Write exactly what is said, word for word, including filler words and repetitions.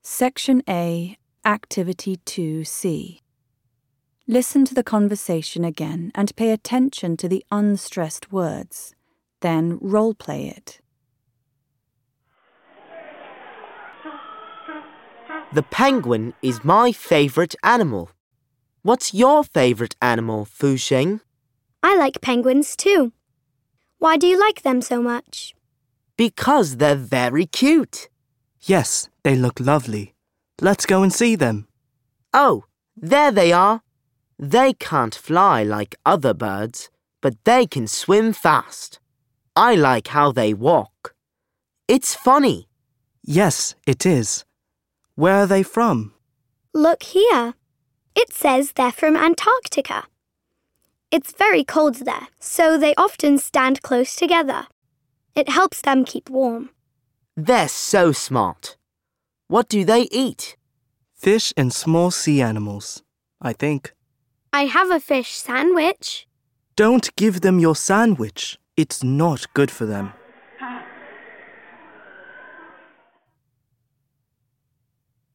Section A, Activity two C. Listen to the conversation again and pay attention to the unstressed words. Then role-play it. The penguin is my favorite animal. What's your favorite animal, Fusheng? I like penguins too. Why do you like them so much? Because they're very cute. Yes, they look lovely. Let's go and see them. Oh, there they are. They can't fly like other birds, but they can swim fast. I like how they walk. It's funny. Yes, it is. Where are they from? Look here. It says they're from Antarctica. It's very cold there, so they often stand close together. It helps them keep warm. They're so smart. What do they eat? Fish and small sea animals, I think. I have a fish sandwich. Don't give them your sandwich. It's not good for them.